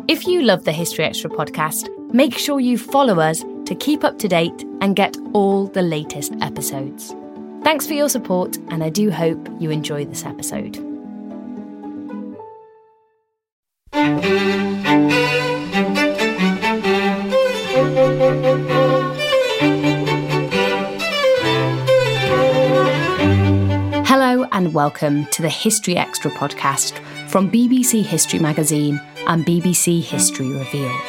If you love the History Extra podcast, make sure you follow us to keep up to date and get all the latest episodes. Thanks for your support, and I do hope you enjoy this episode. Hello and welcome to the History Extra podcast from BBC History Magazine and BBC History Revealed.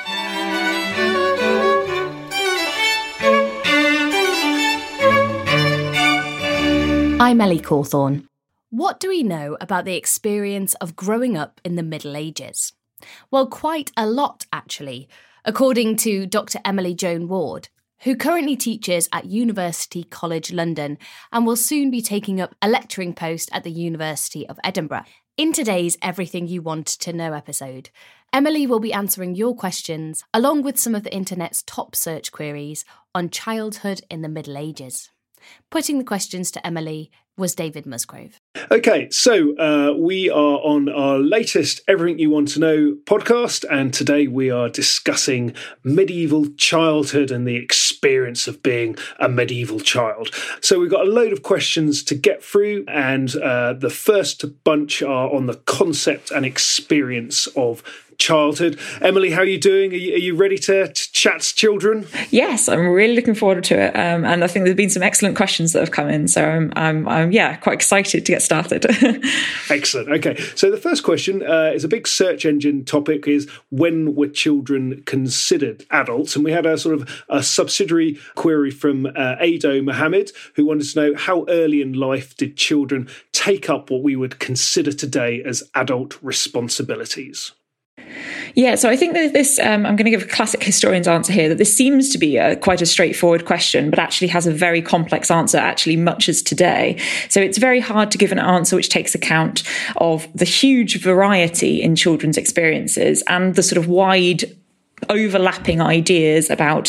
I'm Ellie Cawthorne. What do we know about the experience of growing up in the Middle Ages? Well, quite a lot, actually, according to Dr. Emily Joan Ward, who currently teaches at University College London and will soon be taking up a lecturing post at the University of Edinburgh. In today's Everything You Want to Know episode, Emily will be answering your questions along with some of the internet's top search queries on childhood in the Middle Ages. Putting the questions to Emily was David Musgrove. Okay, so we are on our latest Everything You Want to Know podcast, and today we are discussing medieval childhood and the experience of being a medieval child. So we've got a load of questions to get through, and the first bunch are on the concept and experience of childhood. Emily, how are you doing? Are you ready to chat to children? Yes, I'm really looking forward to it, and I think there's been some excellent questions that have come in, so I'm quite excited to get started. Excellent. Okay, so the first question is a big search engine topic: is when were children considered adults? And we had a sort of a subsidiary query from Ado Mohammed, who wanted to know how early in life did children take up what we would consider today as adult responsibilities? Yeah, so I think that this, I'm going to give a classic historian's answer here, that this seems to be quite a straightforward question, but actually has a very complex answer, actually much as today. So it's very hard to give an answer which takes account of the huge variety in children's experiences and the sort of wide overlapping ideas about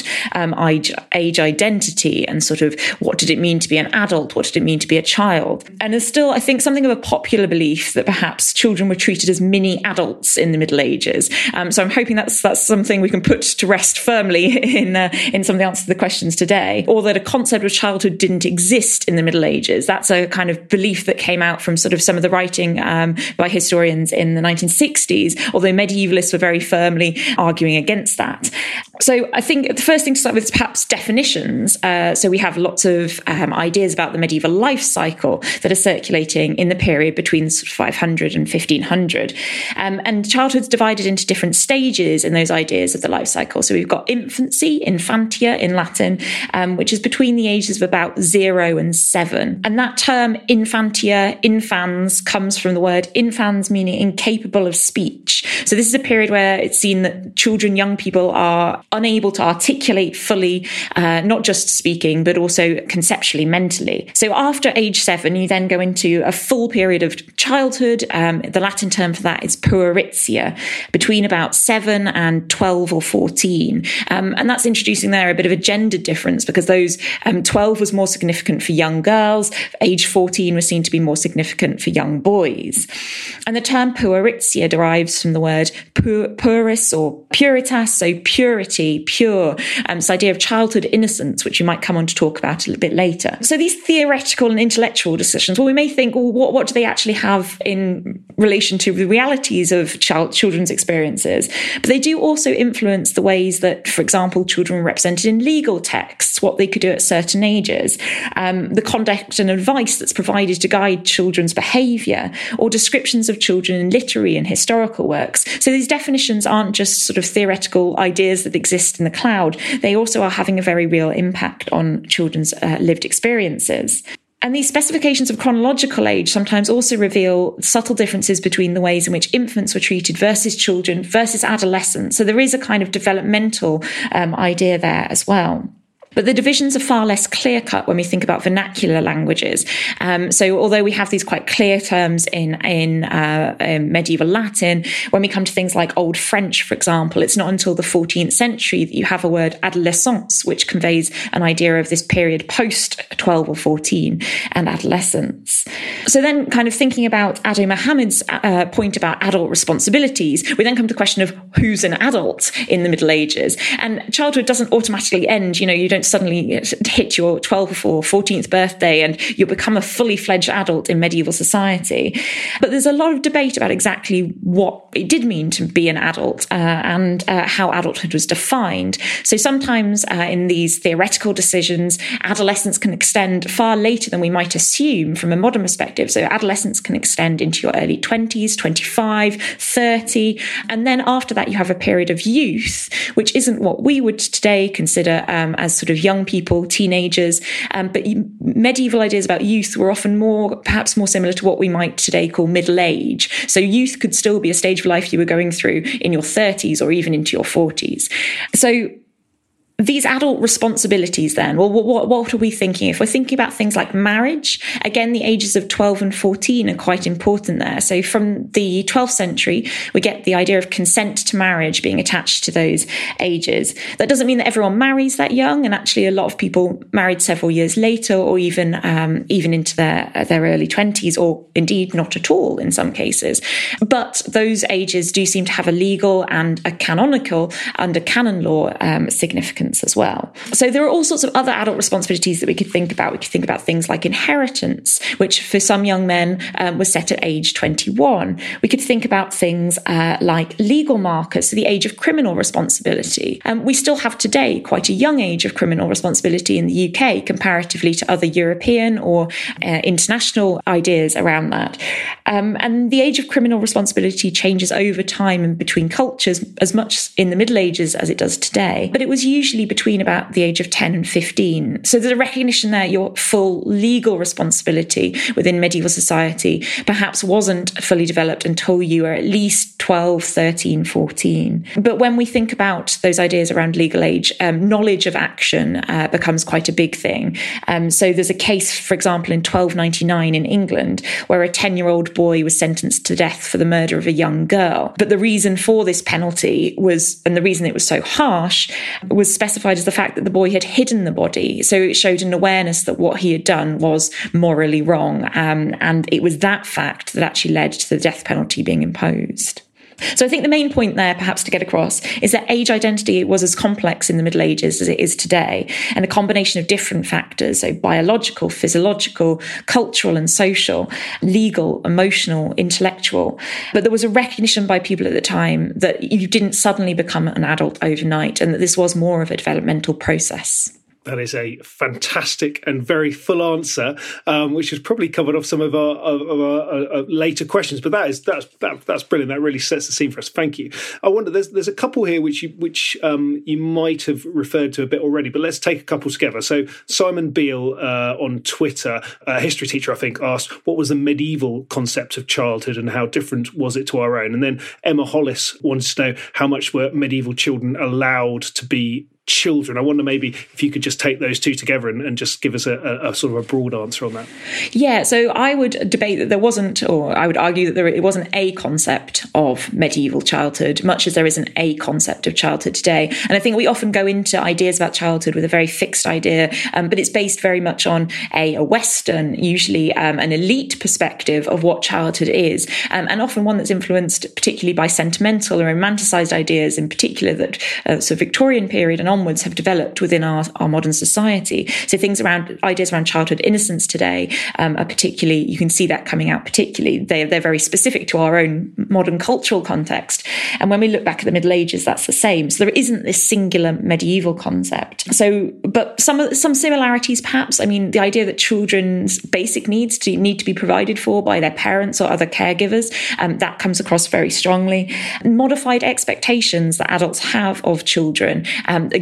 age identity and sort of what did it mean to be an adult, what did it mean to be a child. And there's still, I think, something of a popular belief that perhaps children were treated as mini adults in the Middle Ages. So I'm hoping that's something we can put to rest firmly in some of the answers to the questions today, or that a concept of childhood didn't exist in the Middle Ages. That's a kind of belief that came out from sort of some of the writing by historians in the 1960s, although medievalists were very firmly arguing against that. So I think the first thing to start with is perhaps definitions. So we have lots of ideas about the medieval life cycle that are circulating in the period between 500 and 1500. And childhood's divided into different stages in those ideas of the life cycle. So we've got infancy, infantia in Latin, which is between the ages of about 0 and 7. And that term infantia, infans, comes from the word infans, meaning incapable of speech. So this is a period where it's seen that children, young people are unable to articulate fully, not just speaking, but also conceptually, mentally. So after age 7, you then go into a full period of childhood. The Latin term for that is pueritia, between about 7 and 12 or 14. And that's introducing there a bit of a gender difference, because those 12 was more significant for young girls, age 14 was seen to be more significant for young boys. And the term pueritia derives from the word puris or puritas, so purity, pure, this idea of childhood innocence, which you might come on to talk about a little bit later. So these theoretical and intellectual discussions, well, we may think, well, what do they actually have in relation to the realities of children's experiences? But they do also influence the ways that, for example, children were represented in legal texts, what they could do at certain ages, the conduct and advice that's provided to guide children's behaviour, or descriptions of children in literary and historical works. So these definitions aren't just sort of theoretical ideas that exist in the cloud. They also are having a very real impact on children's lived experiences. And these specifications of chronological age sometimes also reveal subtle differences between the ways in which infants were treated versus children versus adolescents. So there is a kind of developmental idea there as well. But the divisions are far less clear-cut when we think about vernacular languages. So although we have these quite clear terms in medieval Latin, when we come to things like Old French, for example, it's not until the 14th century that you have a word adolescence, which conveys an idea of this period post 12 or 14 and adolescence. So then kind of thinking about Ado Muhammad's point about adult responsibilities, we then come to the question of who's an adult in the Middle Ages. And childhood doesn't automatically end. You don't suddenly hit your 12th or 14th birthday and you'll become a fully fledged adult in medieval society. But there's a lot of debate about exactly what it did mean to be an adult and how adulthood was defined. So sometimes in these theoretical decisions, adolescence can extend far later than we might assume from a modern perspective. So adolescence can extend into your early 20s, 25, 30. And then after that, you have a period of youth, which isn't what we would today consider as sort of young people, teenagers. But medieval ideas about youth were often perhaps more similar to what we might today call middle age. So youth could still be a stage of life you were going through in your 30s or even into your 40s. So these adult responsibilities then, well, what are we thinking? If we're thinking about things like marriage, again, the ages of 12 and 14 are quite important there. So from the 12th century, we get the idea of consent to marriage being attached to those ages. That doesn't mean that everyone marries that young, and actually a lot of people married several years later or even into their early 20s, or indeed not at all in some cases. But those ages do seem to have a legal and a canonical, under canon law, significance as well. So there are all sorts of other adult responsibilities that we could think about. We could think about things like inheritance, which for some young men was set at age 21. We could think about things like legal markers, so the age of criminal responsibility. We still have today quite a young age of criminal responsibility in the UK comparatively to other European or international ideas around that. And the age of criminal responsibility changes over time and between cultures as much in the Middle Ages as it does today. But it was usually between about the age of 10 and 15. So there's a recognition there your full legal responsibility within medieval society perhaps wasn't fully developed until you were at least 12, 13, 14. But when we think about those ideas around legal age, knowledge of action becomes quite a big thing. So there's a case, for example, in 1299 in England, where a 10-year-old boy was sentenced to death for the murder of a young girl. But the reason for this penalty was, and the reason it was so harsh, was specified as the fact that the boy had hidden the body. So it showed an awareness that what he had done was morally wrong. And it was that fact that actually led to the death penalty being imposed. So I think the main point there, perhaps to get across, is that age identity was as complex in the Middle Ages as it is today, and a combination of different factors, so biological, physiological, cultural and social, legal, emotional, intellectual. But there was a recognition by people at the time that you didn't suddenly become an adult overnight, and that this was more of a developmental process. That is a fantastic and very full answer, which has probably covered off some of our later questions. But that's brilliant. That really sets the scene for us. Thank you. I wonder, there's a couple here which you might have referred to a bit already, but let's take a couple together. So Simon Beale on Twitter, a history teacher, I think, asked what was the medieval concept of childhood and how different was it to our own? And then Emma Hollis wants to know how much were medieval children allowed to be children. I wonder maybe if you could just take those two together and just give us a sort of a broad answer on that. Yeah, so I would debate that there wasn't, or I would argue that it wasn't a concept of medieval childhood, much as there isn't a concept of childhood today. And I think we often go into ideas about childhood with a very fixed idea, but it's based very much on a Western, usually an elite perspective of what childhood is, and often one that's influenced particularly by sentimental or romanticised ideas, in particular that so Victorian period and onwards have developed within our modern society. So ideas around childhood innocence today are particularly, you can see that coming out particularly. They're very specific to our own modern cultural context. And when we look back at the Middle Ages, that's the same. So there isn't this singular medieval concept. So, but some similarities perhaps. I mean, the idea that children's basic needs need to be provided for by their parents or other caregivers, that comes across very strongly. Modified expectations that adults have of children,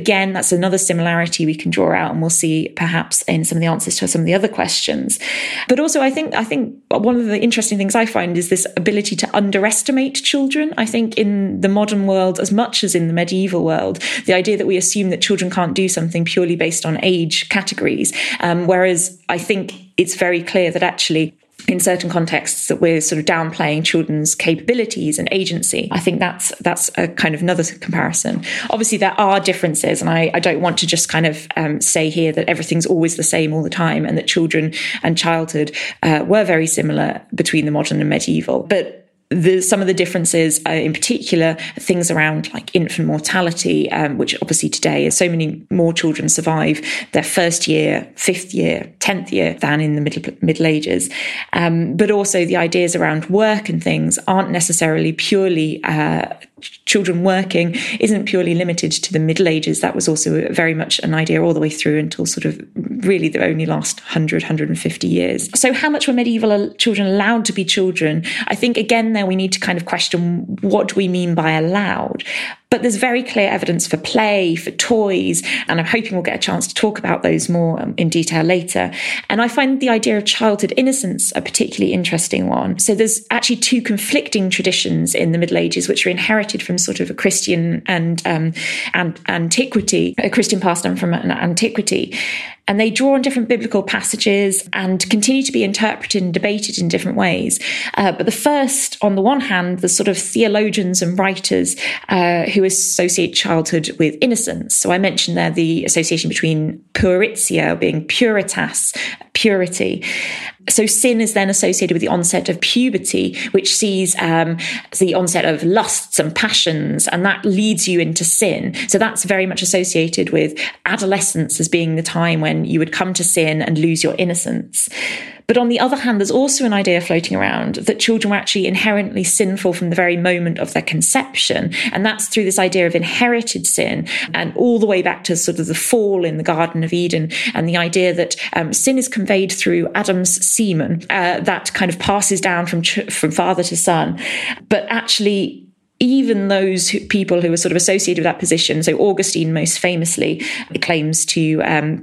again, that's another similarity we can draw out, and we'll see perhaps in some of the answers to some of the other questions. But also, I think one of the interesting things I find is this ability to underestimate children. I think in the modern world, as much as in the medieval world, the idea that we assume that children can't do something purely based on age categories, whereas I think it's very clear that actually in certain contexts that we're sort of downplaying children's capabilities and agency. I think that's a kind of another comparison. Obviously, there are differences, and I don't want to just kind of say here that everything's always the same all the time, and that children and childhood were very similar between the modern and medieval. But some of the differences, in particular, things around like infant mortality, which obviously today so many more children survive their first year, 5th year, 10th year than in the Middle Ages. But also the ideas around work and things aren't necessarily purely children working isn't purely limited to the Middle Ages. That was also very much an idea all the way through until sort of really the only last 150 years. So how much were medieval children allowed to be children? I think, again, there we need to kind of question what do we mean by allowed? But there's very clear evidence for play, for toys, and I'm hoping we'll get a chance to talk about those more in detail later. And I find the idea of childhood innocence a particularly interesting one. So there's actually two conflicting traditions in the Middle Ages, which are inherited from sort of a Christian and antiquity, a Christian passed on from an antiquity. And they draw on different biblical passages and continue to be interpreted and debated in different ways. But the first, on the one hand, the sort of theologians and writers who associate childhood with innocence. So I mentioned there the association between puritia, being puritas, purity. So sin is then associated with the onset of puberty, which sees the onset of lusts and passions, and that leads you into sin. So that's very much associated with adolescence as being the time when you would come to sin and lose your innocence. But on the other hand, there's also an idea floating around that children were actually inherently sinful from the very moment of their conception. And that's through this idea of inherited sin, and all the way back to sort of the fall in the Garden of Eden, and the idea that sin is conveyed through Adam's semen that kind of passes down from father to son. But actually, even those people who are sort of associated with that position, so Augustine most famously claims to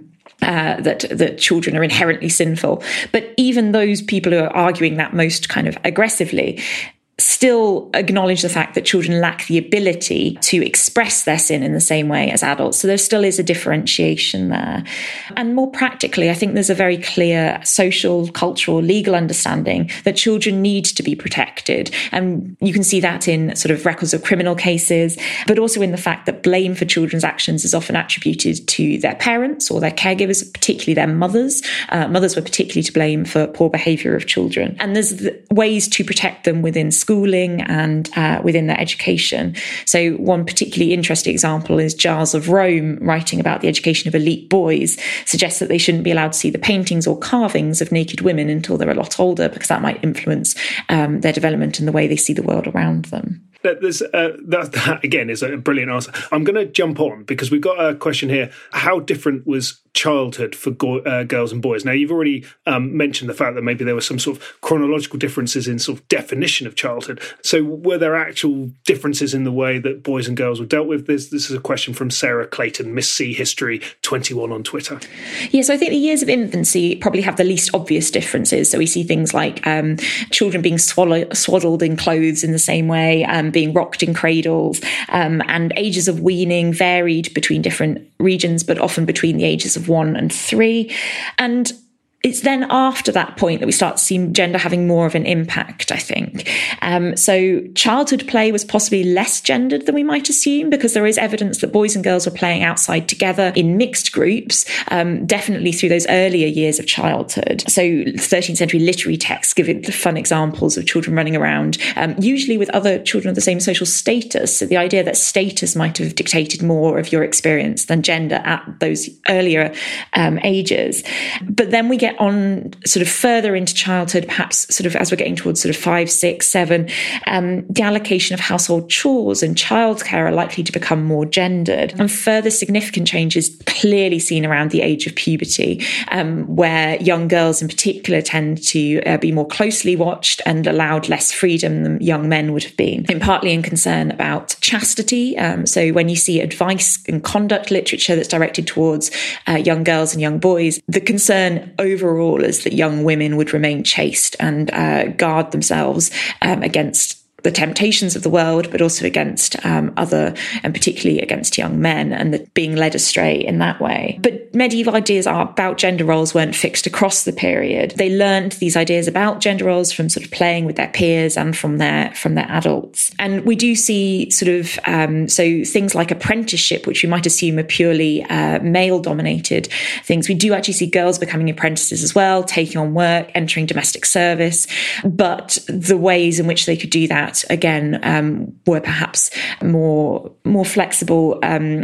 that children are inherently sinful. But even those people who are arguing that most kind of aggressively still acknowledge the fact that children lack the ability to express their sin in the same way as adults. So there still is a differentiation there. And more practically, I think there's a very clear social, cultural, legal understanding that children need to be protected. And you can see that in sort of records of criminal cases, but also in the fact that blame for children's actions is often attributed to their parents or their caregivers, particularly their mothers. Mothers were particularly to blame for poor behaviour of children. And there's ways to protect them within schooling and within their education. So one particularly interesting example is Giles of Rome, writing about the education of elite boys, suggests that they shouldn't be allowed to see the paintings or carvings of naked women until they're a lot older, because that might influence their development and the way they see the world around them. That again is a brilliant answer. I'm going to jump on because we've got a question here. How different was childhood for girls and boys? Now, you've already mentioned the fact that maybe there were some sort of chronological differences in sort of definition of childhood. So were there actual differences in the way that boys and girls were dealt with? This is a question from Sarah Clayton, Miss C History 21 on Twitter. Yeah, so I think the years of infancy probably have the least obvious differences. So we see things like children being swaddled in clothes in the same way, being rocked in cradles, and ages of weaning varied between different regions, but often between the ages of 1 and 3. And it's then after that point that we start to see gender having more of an impact, I think. So childhood play was possibly less gendered than we might assume, because there is evidence that boys and girls were playing outside together in mixed groups, definitely through those earlier years of childhood. So 13th century literary texts give it fun examples of children running around, usually with other children of the same social status. So the idea that status might have dictated more of your experience than gender at those earlier ages. But then we get get on sort of further into childhood, perhaps sort of as we're getting towards sort of 5, 6, 7, the allocation of household chores and childcare are likely to become more gendered. And further significant changes clearly seen around the age of puberty, where young girls in particular tend to be more closely watched and allowed less freedom than young men would have been, and partly in concern about chastity. So when you see advice and conduct literature that's directed towards young girls and young boys, the concern overall is that young women would remain chaste and guard themselves against the temptations of the world, but also against other, and particularly against young men, and being led astray in that way. But medieval ideas about gender roles weren't fixed across the period. They learned these ideas about gender roles from sort of playing with their peers and from their adults. And we do see sort of so things like apprenticeship, which we might assume are purely male-dominated things. We do actually see girls becoming apprentices as well, taking on work, entering domestic service, but the ways in which they could do that again were perhaps more flexible.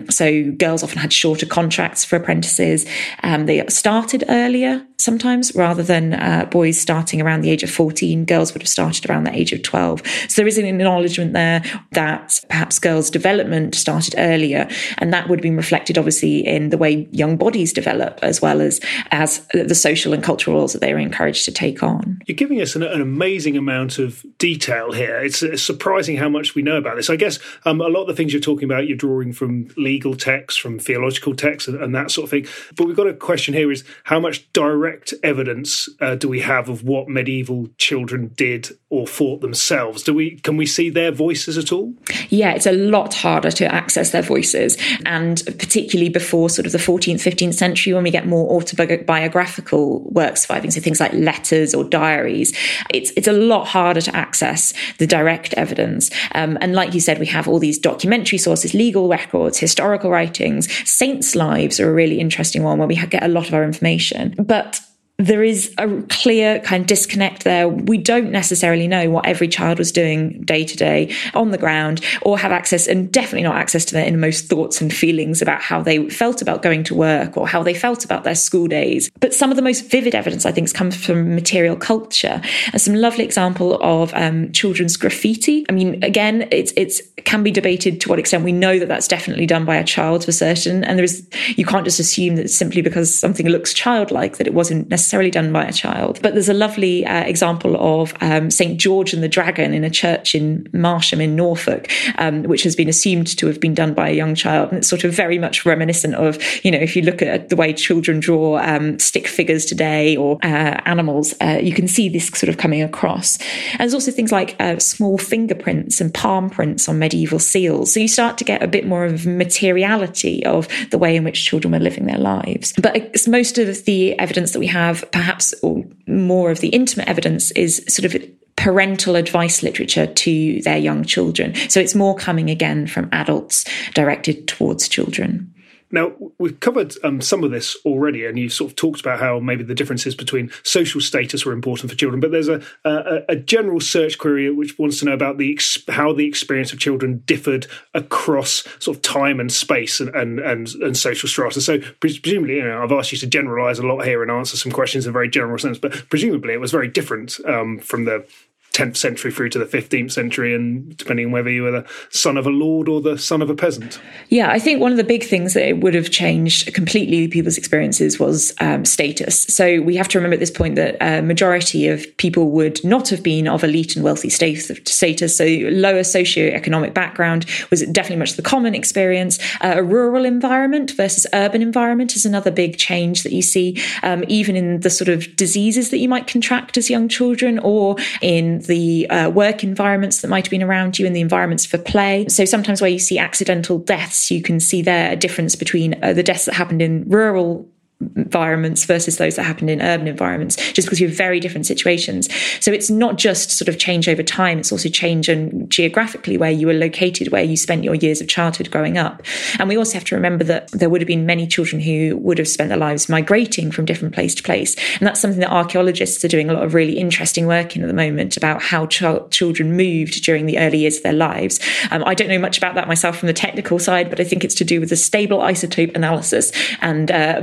So girls often had shorter contracts for apprentices. They started earlier sometimes, rather than boys starting around the age of 14. Girls would have started around the age of 12. So there is an acknowledgement there that perhaps girls' development started earlier, and that would have been reflected obviously in the way young bodies develop, as well as the social and cultural roles that they were encouraged to take on. You're giving us an amazing amount of detail here. It's surprising how much we know about this. I guess a lot of the things you're talking about, you're drawing from legal texts, from theological texts and that sort of thing. But we've got a question here is, how much direct evidence do we have of what medieval children did or thought themselves? Can we see their voices at all? Yeah, it's a lot harder to access their voices. And particularly before sort of the 14th, 15th century, when we get more autobiographical works surviving, so things like letters or diaries, it's a lot harder to access the direct evidence. And like you said, we have all these documentary sources, legal records, historical writings. Saints' lives are a really interesting one where we get a lot of our information. But there is a clear kind of disconnect there. We don't necessarily know what every child was doing day to day on the ground, or have access, and definitely not access to their innermost thoughts and feelings about how they felt about going to work or how they felt about their school days. But some of the most vivid evidence, I think, comes from material culture, and some lovely example of children's graffiti. I mean, again, it can be debated to what extent we know that that's definitely done by a child for certain. And you can't just assume that simply because something looks childlike that it wasn't necessarily done by a child. But there's a lovely example of St. George and the Dragon in a church in Marsham in Norfolk, which has been assumed to have been done by a young child. And it's sort of very much reminiscent of, if you look at the way children draw stick figures today or animals, you can see this sort of coming across. And there's also things like small fingerprints and palm prints on medieval seals. So you start to get a bit more of materiality of the way in which children were living their lives. But most of the evidence that we have, perhaps, or more of the intimate evidence, is sort of parental advice literature to their young children. So it's more coming again from adults directed towards children. Now, we've covered some of this already, and you've sort of talked about how maybe the differences between social status were important for children, but there's a general search query which wants to know about how the experience of children differed across sort of time and space and social strata. So presumably, I've asked you to generalise a lot here and answer some questions in a very general sense, but presumably it was very different from the 10th century through to the 15th century, and depending on whether you were the son of a lord or the son of a peasant. Yeah, I think one of the big things that it would have changed completely people's experiences was status. So we have to remember at this point that a majority of people would not have been of elite and wealthy status. So lower socioeconomic background was definitely much the common experience. A rural environment versus urban environment is another big change that you see, even in the sort of diseases that you might contract as young children, or in the work environments that might have been around you, and the environments for play. So sometimes where you see accidental deaths, you can see there a difference between the deaths that happened in rural environments versus those that happened in urban environments, just because you have very different situations. So it's not just sort of change over time, it's also change geographically where you were located, where you spent your years of childhood growing up. And we also have to remember that there would have been many children who would have spent their lives migrating from different place to place. And that's something that archaeologists are doing a lot of really interesting work in at the moment, about how children moved during the early years of their lives. I don't know much about that myself from the technical side, but I think it's to do with the stable isotope analysis and the bits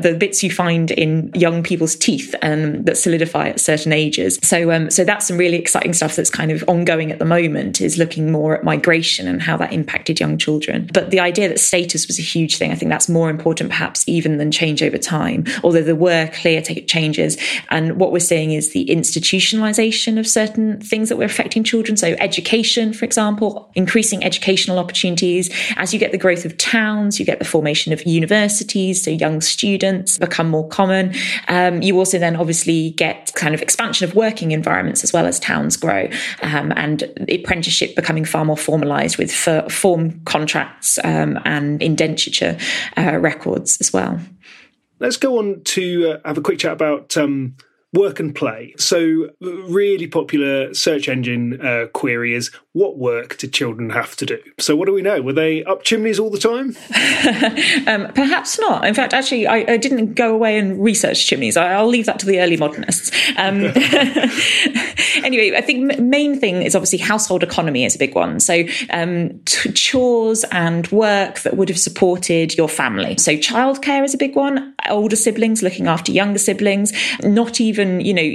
you find in young people's teeth that solidify at certain ages. So that's some really exciting stuff that's kind of ongoing at the moment, is looking more at migration and how that impacted young children. But the idea that status was a huge thing, I think that's more important perhaps even than change over time, although there were clear changes. And what we're seeing is the institutionalization of certain things that were affecting children. So education, for example, increasing educational opportunities. As you get the growth of towns, you get the formation of universities, so young students become more common. You also then obviously get kind of expansion of working environments as well as towns grow, and apprenticeship becoming far more formalized with form contracts and indenture records as well. Let's go on to have a quick chat about work and play. So really popular search engine query is, what work did children have to do? So what do we know? Were they up chimneys all the time? Perhaps not. In fact, actually, I didn't go away and research chimneys. I'll leave that to the early modernists. Anyway, I think main thing is obviously household economy is a big one. So chores and work that would have supported your family. So childcare is a big one. Older siblings looking after younger siblings. Not even,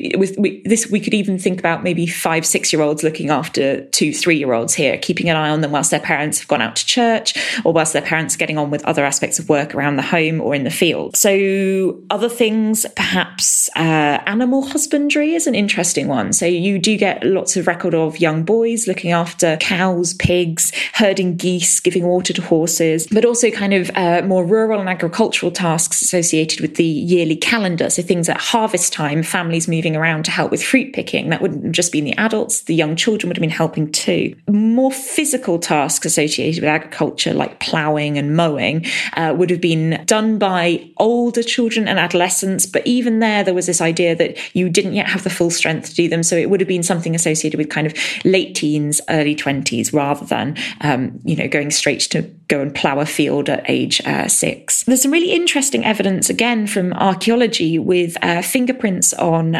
we could even think about maybe 5-6-year-olds looking after 2-3-year-olds here, keeping an eye on them whilst their parents have gone out to church or whilst their parents are getting on with other aspects of work around the home or in the field. So other things, perhaps animal husbandry is an interesting one. So you do get lots of record of young boys looking after cows, pigs, herding geese, giving water to horses, but also kind of more rural and agricultural tasks associated with the yearly calendar. So things at harvest time, families moving around to help with fruit picking. That wouldn't just be the adults, the young children would have been helping too. More physical tasks associated with agriculture, like ploughing and mowing, would have been done by older children and adolescents. But even there was this idea that you didn't yet have the full strength to do them. So it would have been something associated with kind of late teens, early 20s, rather than, going straight to go and plough a field at age 6. There's some really interesting evidence, again, from archaeology with fingerprints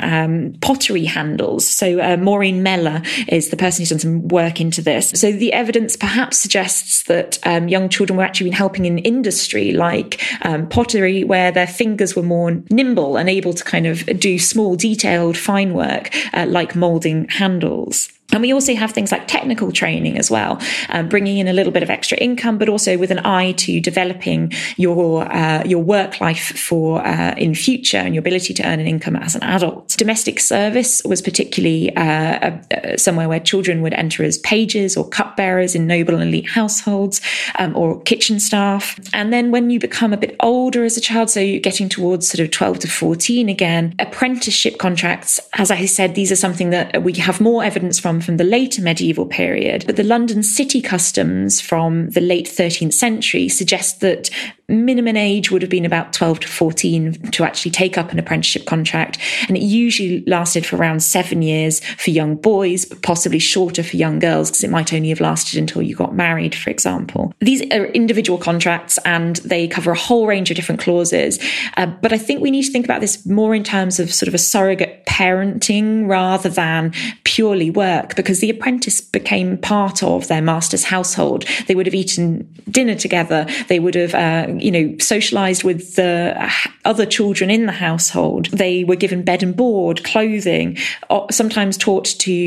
on pottery handles. So Maureen Meller is the person who's done some work into this. So the evidence perhaps suggests that young children were actually been helping in industry like pottery, where their fingers were more nimble and able to kind of do small, detailed, fine work like moulding handles. And we also have things like technical training as well, bringing in a little bit of extra income, but also with an eye to developing your work life for in future and your ability to earn an income as an adult. Domestic service was particularly somewhere where children would enter as pages or cupbearers in noble and elite households, or kitchen staff. And then when you become a bit older as a child, so you're getting towards sort of 12 to 14 again, apprenticeship contracts, as I said, these are something that we have more evidence from the later medieval period. But the London city customs from the late 13th century suggest that minimum age would have been about 12 to 14 to actually take up an apprenticeship contract. And it usually lasted for around 7 years for young boys, but possibly shorter for young girls, because it might only have lasted until you got married, for example. These are individual contracts and they cover a whole range of different clauses. But I think we need to think about this more in terms of sort of a surrogate parenting rather than purely work, because the apprentice became part of their master's household. They would have eaten dinner together. They would have, socialized with the other children in the household. They were given bed and board, clothing, sometimes taught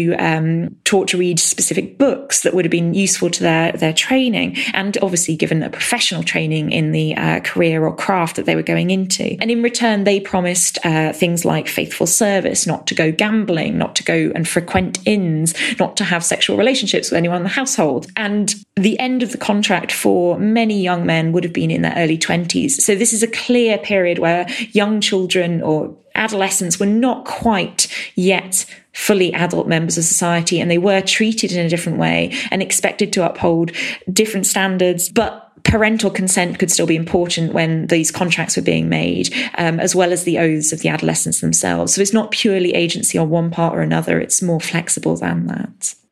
to read specific books that would have been useful to their training, and obviously given a professional training in the career or craft that they were going into. And in return, they promised things like faithful service, not to go gambling, not to go and frequent inns, not to have sexual relationships with anyone in the household. And the end of the contract for many young men would have been in their early 20s. So this is a clear period where young children or adolescents were not quite yet fully adult members of society, and they were treated in a different way and expected to uphold different standards. But parental consent could still be important when these contracts were being made, as well as the oaths of the adolescents themselves. So it's not purely agency on one part or another. It's more flexible than that.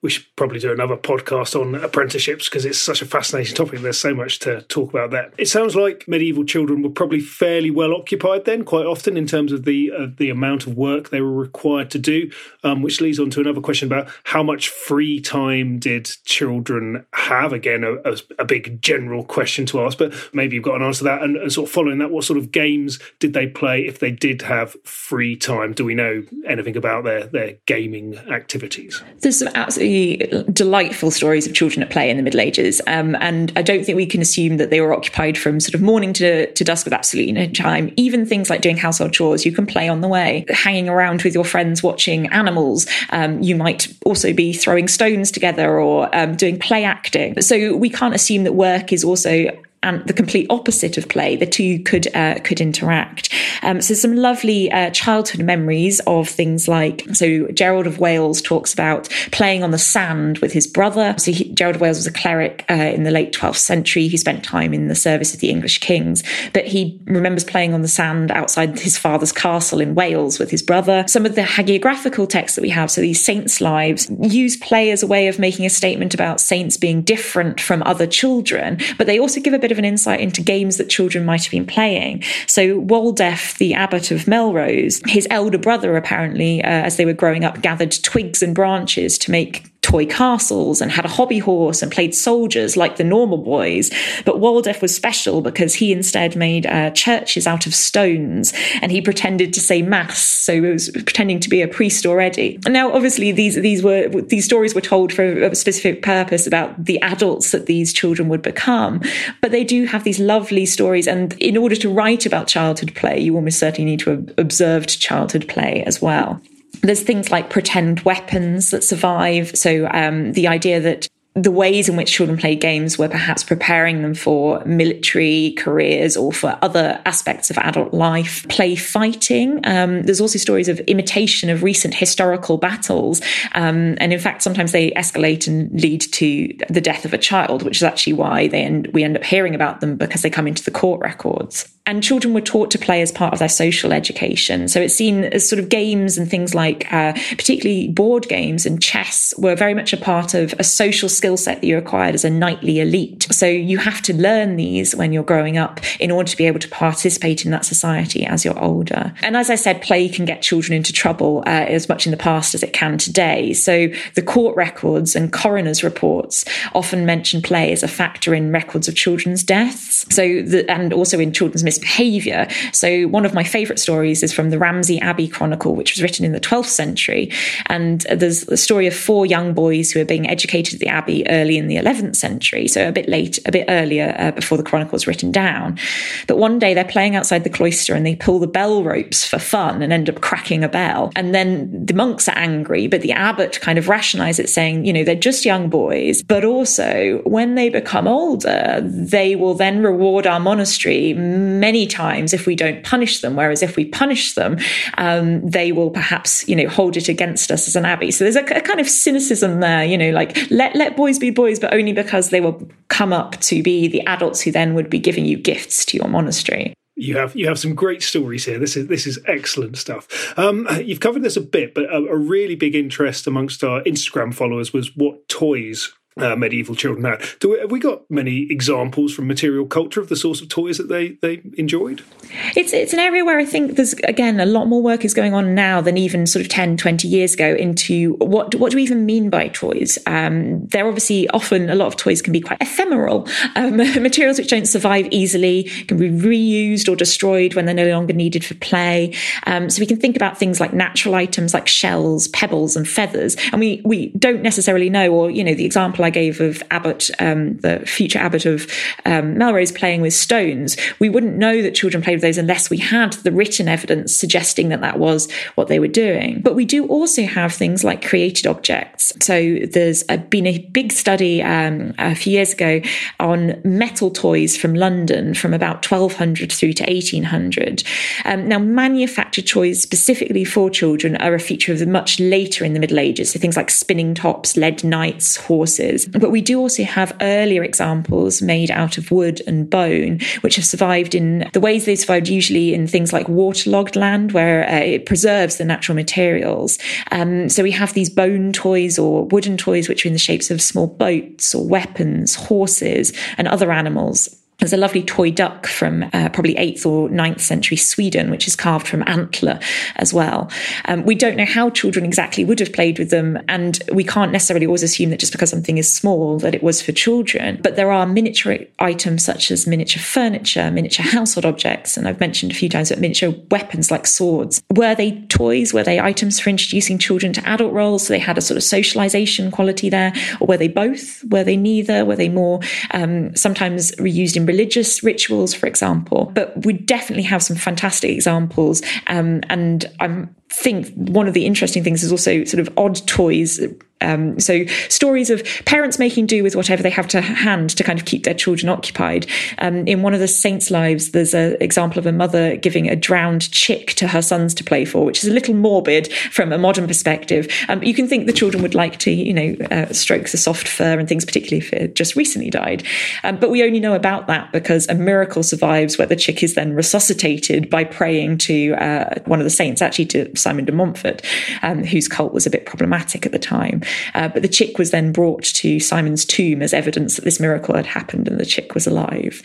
We should probably do another podcast on apprenticeships because it's such a fascinating topic. There's so much to talk about there. It sounds like medieval children were probably fairly well occupied then, quite often, in terms of the amount of work they were required to do, which leads on to another question about how much free time did children have? Again, a big general question to ask, but maybe you've got an answer to that. And sort of following that, what sort of games did they play if they did have free time? Do we know anything about their gaming activities? There's some absolutely delightful stories of children at play in the Middle Ages, and I don't think we can assume that they were occupied from sort of morning to dusk with absolutely no time. Even things like doing household chores, you can play on the way, hanging around with your friends watching animals. You might also be throwing stones together or doing play acting. So we can't assume that work is also and the complete opposite of play. The two could interact. So some lovely childhood memories of things like, so Gerald of Wales talks about playing on the sand with his brother. So Gerald of Wales was a cleric in the late 12th century who spent time in the service of the English kings, but he remembers playing on the sand outside his father's castle in Wales with his brother. Some of the hagiographical texts that we have, so these saints' lives, use play as a way of making a statement about saints being different from other children, but they also give a bit of an insight into games that children might have been playing. So Waldef, the abbot of Melrose, his elder brother apparently, as they were growing up, gathered twigs and branches to make toy castles and had a hobby horse and played soldiers like the normal boys. But Waldef was special because he instead made churches out of stones, and he pretended to say mass, so he was pretending to be a priest already. And now, obviously, these stories were told for a specific purpose about the adults that these children would become. But they do have these lovely stories, and in order to write about childhood play, you almost certainly need to have observed childhood play as well. There's things like pretend weapons that survive. So the idea that the ways in which children played games were perhaps preparing them for military careers or for other aspects of adult life. Play fighting. There's also stories of imitation of recent historical battles. And in fact, sometimes they escalate and lead to the death of a child, which is actually why we end up hearing about them, because they come into the court records. And children were taught to play as part of their social education. So it's seen as sort of games and things like particularly board games and chess were very much a part of a social skill set that you acquired as a knightly elite. So you have to learn these when you're growing up in order to be able to participate in that society as you're older. And as I said, play can get children into trouble as much in the past as it can today. So the court records and coroner's reports often mention play as a factor in records of children's deaths. And also in children's misbehaviour. So one of my favourite stories is from the Ramsey Abbey Chronicle, which was written in the 12th century. And there's the story of 4 young boys who were being educated at the Abbey early in the 11th century, so a bit earlier before the Chronicle was written down. But one day they're playing outside the cloister and they pull the bell ropes for fun and end up cracking a bell. And then the monks are angry, but the abbot kind of rationalise it, saying, they're just young boys, but also when they become older, they will then reward our monastery many times if we don't punish them, whereas if we punish them, they will perhaps, hold it against us as an abbey. So there's a kind of cynicism there, like let boys be boys, but only because they will come up to be the adults who then would be giving you gifts to your monastery. You have some great stories here. This is excellent stuff. You've covered this a bit, but a really big interest amongst our Instagram followers was what toys medieval children had. Have we got many examples from material culture of the sorts of toys that they enjoyed? It's an area where I think there's, again, a lot more work is going on now than even sort of 10, 20 years ago into what do we even mean by toys? They're obviously often, a lot of toys can be quite ephemeral. Materials which don't survive easily, can be reused or destroyed when they're no longer needed for play. So we can think about things like natural items like shells, pebbles and feathers. And we don't necessarily know, or, the example I gave of Abbot, the future Abbot of Melrose playing with stones, we wouldn't know that children played with those unless we had the written evidence suggesting that was what they were doing. But we do also have things like created objects. So there's been a big study a few years ago on metal toys from London from about 1200 through to 1800. Now, manufactured toys specifically for children are a feature of the much later in the Middle Ages. So things like spinning tops, lead knights, horses. horses. But we do also have earlier examples made out of wood and bone, which have survived in the ways they survived, usually in things like waterlogged land, where it preserves the natural materials. So we have these bone toys or wooden toys, which are in the shapes of small boats or weapons, horses, and other animals. There's a lovely toy duck from probably 8th or 9th century Sweden, which is carved from antler as well. We don't know how children exactly would have played with them, and we can't necessarily always assume that just because something is small that it was for children. But there are miniature items such as miniature furniture, miniature household objects, and I've mentioned a few times that miniature weapons like swords. Were they toys? Were they items for introducing children to adult roles? So they had a sort of socialization quality there, or were they both? Were they neither? Were they more sometimes reused in religious rituals, for example? But we definitely have some fantastic examples. And I think one of the interesting things is also sort of odd toys. So stories of parents making do with whatever they have to hand to kind of keep their children occupied. In one of the saints' lives, there's an example of a mother giving a drowned chick to her sons to play for, which is a little morbid from a modern perspective. You can think the children would like to, stroke the soft fur and things, particularly if it just recently died. But we only know about that because a miracle survives where the chick is then resuscitated by praying to one of the saints, actually to Simon de Montfort, whose cult was a bit problematic at the time. But the chick was then brought to Simon's tomb as evidence that this miracle had happened and the chick was alive.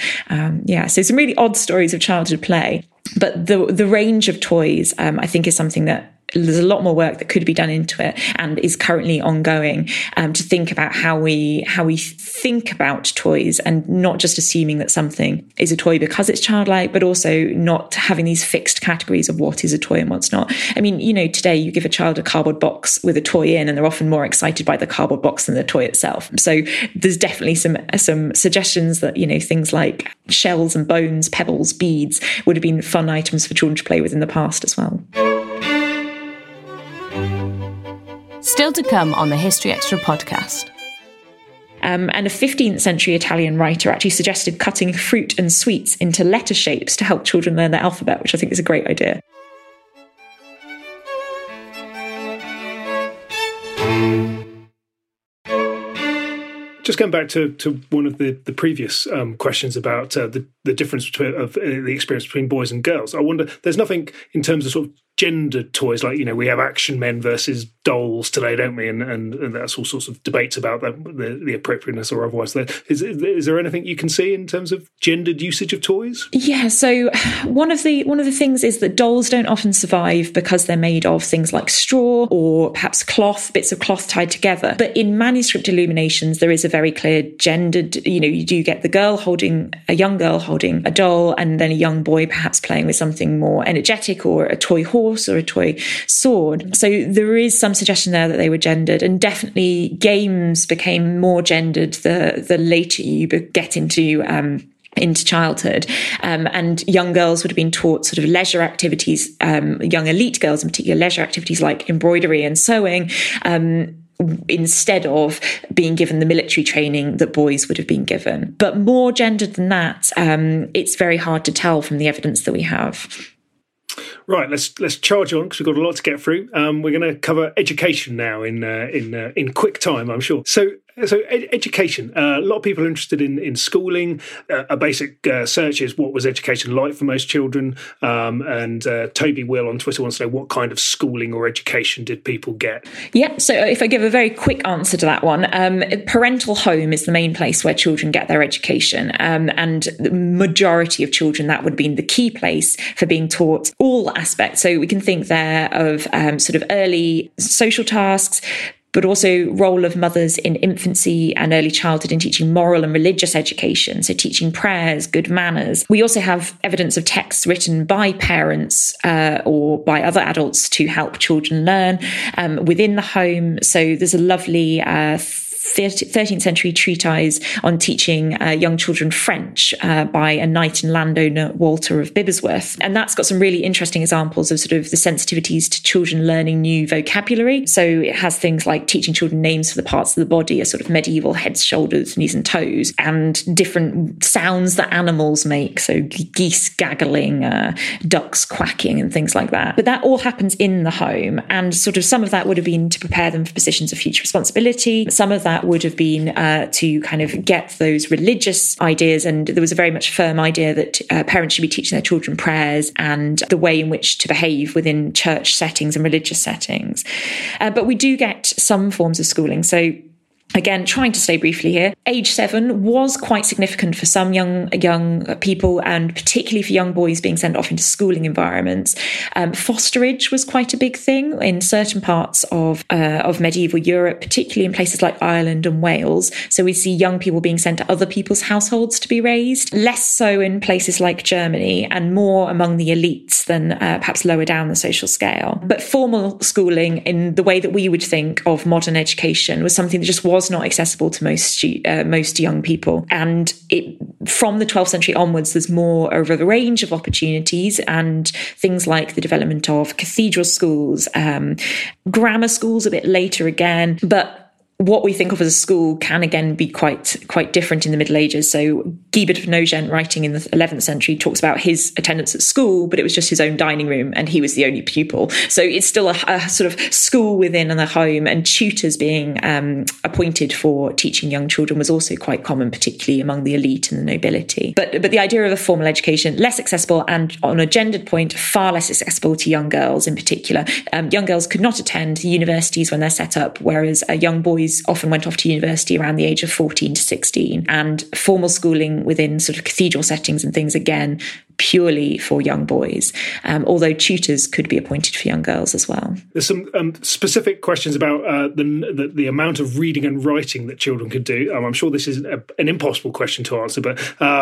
So some really odd stories of childhood play. But the range of toys, I think, is something that there's a lot more work that could be done into it and is currently ongoing, to think about how we think about toys and not just assuming that something is a toy because it's childlike, but also not having these fixed categories of what is a toy and what's not. I mean, today you give a child a cardboard box with a toy in and they're often more excited by the cardboard box than the toy itself. So there's definitely some suggestions that, things like shells and bones, pebbles, beads would have been fun items for children to play with in the past as well. Still to come on the History Extra podcast. And a 15th century Italian writer actually suggested cutting fruit and sweets into letter shapes to help children learn their alphabet, which I think is a great idea. Just going back to one of the previous questions about the difference of the experience between boys and girls, I wonder, there's nothing in terms of sort of gendered toys, like, we have action men versus dolls today, don't we? And that's all sorts of debates about the appropriateness or otherwise. Is there anything you can see in terms of gendered usage of toys? Yeah, so one of the things is that dolls don't often survive because they're made of things like straw or perhaps cloth, bits of cloth tied together. But in manuscript illuminations, there is a very clear gendered, you do get a young girl holding a doll and then a young boy perhaps playing with something more energetic, or a toy horse or a toy sword. So there is some suggestion there that they were gendered, and definitely games became more gendered the later you get into childhood. And young girls would have been taught sort of leisure activities, young elite girls in particular, leisure activities like embroidery and sewing, instead of being given the military training that boys would have been given. But more gendered than that, it's very hard to tell from the evidence that we have. Right, let's charge on because we've got a lot to get through. We're going to cover education now in quick time, I'm sure. So education. A lot of people are interested in schooling. A basic search is what was education like for most children. And Toby Will on Twitter wants to know, what kind of schooling or education did people get? Yeah, so if I give a very quick answer to that one, parental home is the main place where children get their education. And the majority of children, that would have been the key place for being taught all aspects. So we can think there of sort of early social tasks, but also role of mothers in infancy and early childhood in teaching moral and religious education, so teaching prayers, good manners. We also have evidence of texts written by parents or by other adults to help children learn within the home. So there's a lovely 13th century treatise on teaching young children French by a knight and landowner, Walter of Bibbersworth. And that's got some really interesting examples of sort of the sensitivities to children learning new vocabulary. So it has things like teaching children names for the parts of the body, a sort of medieval heads, shoulders, knees and toes, and different sounds that animals make. So geese gaggling, ducks quacking and things like that. But that all happens in the home. And sort of some of that would have been to prepare them for positions of future responsibility. Some of that that would have been to kind of get those religious ideas. And there was a very much firm idea that parents should be teaching their children prayers and the way in which to behave within church settings and religious settings. But we do get some forms of schooling. So again, trying to stay briefly here, age 7 was quite significant for some young people, and particularly for young boys being sent off into schooling environments. Fosterage was quite a big thing in certain parts of medieval Europe, particularly in places like Ireland and Wales. So we see young people being sent to other people's households to be raised, less so in places like Germany and more among the elites than perhaps lower down the social scale. But formal schooling in the way that we would think of modern education was something that just was not accessible to most young people. And from the 12th century onwards, there's more of a range of opportunities and things like the development of cathedral schools, grammar schools a bit later again, but what we think of as a school can again be quite different in the Middle Ages. So Guibert of Nogent, writing in the 11th century, talks about his attendance at school, but it was just his own dining room and he was the only pupil. So it's still a sort of school within the home, and tutors being appointed for teaching young children was also quite common, particularly among the elite and the nobility. But the idea of a formal education, less accessible, and on a gendered point, far less accessible to young girls in particular. Young girls could not attend the universities when they're set up, whereas young boys often went off to university around the age of 14 to 16, and formal schooling within sort of cathedral settings and things, again, purely for young boys, although tutors could be appointed for young girls as well. There's some specific questions about the amount of reading and writing that children could do. I'm sure this is an impossible question to answer, but